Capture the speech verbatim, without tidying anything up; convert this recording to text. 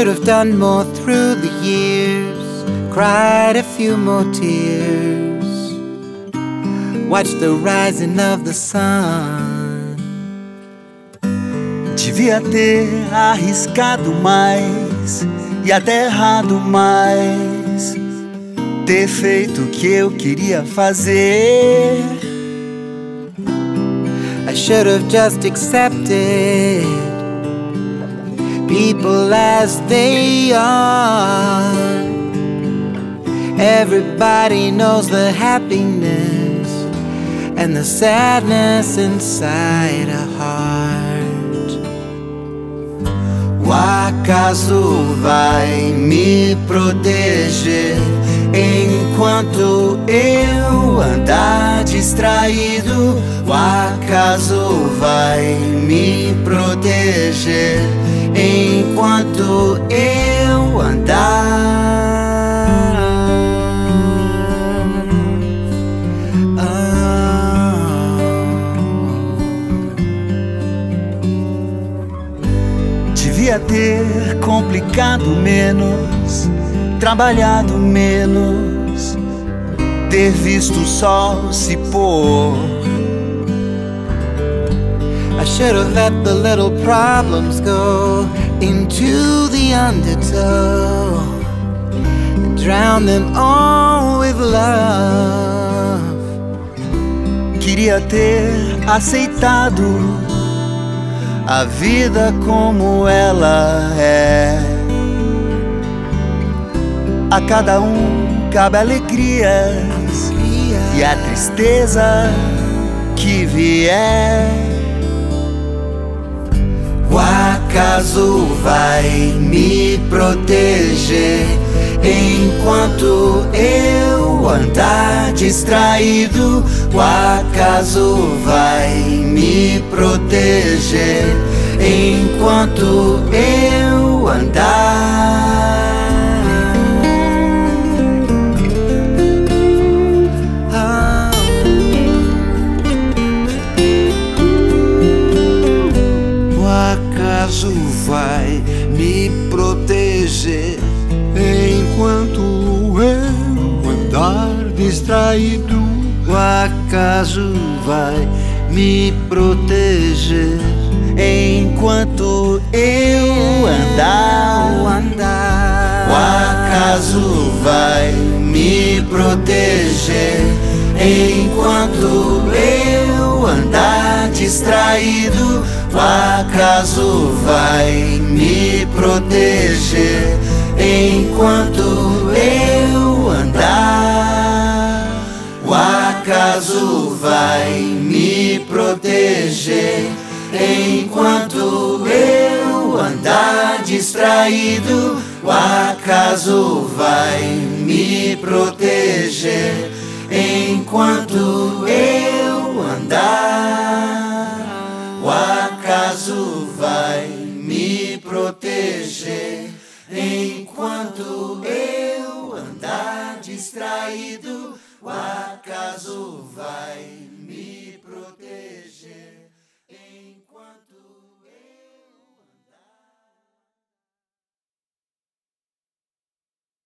should have done more through the years, cried a few more tears, watched the rising of the sun. Devia ter arriscado mais e até errado mais, ter feito o que eu queria fazer. I should have just accepted people as they are. Everybody knows the happiness and the sadness inside a heart. O acaso vai me proteger enquanto eu andar distraído. O acaso vai me proteger enquanto eu andar. Ah. Devia ter complicado menos, trabalhado menos, ter visto o sol se pôr. I should have let the little problems go into the undertow and drown them all with love. Queria ter aceitado a vida como ela é. A cada um cabe alegrias e a tristeza que vier. O acaso vai me proteger enquanto eu andar distraído. O acaso vai me proteger enquanto eu andar. O acaso vai me proteger enquanto eu andar distraído. O acaso vai me proteger enquanto eu andar. O acaso vai me proteger enquanto eu andar distraído. O acaso vai me proteger enquanto eu andar. O acaso vai me proteger enquanto eu andar distraído. O acaso vai me proteger enquanto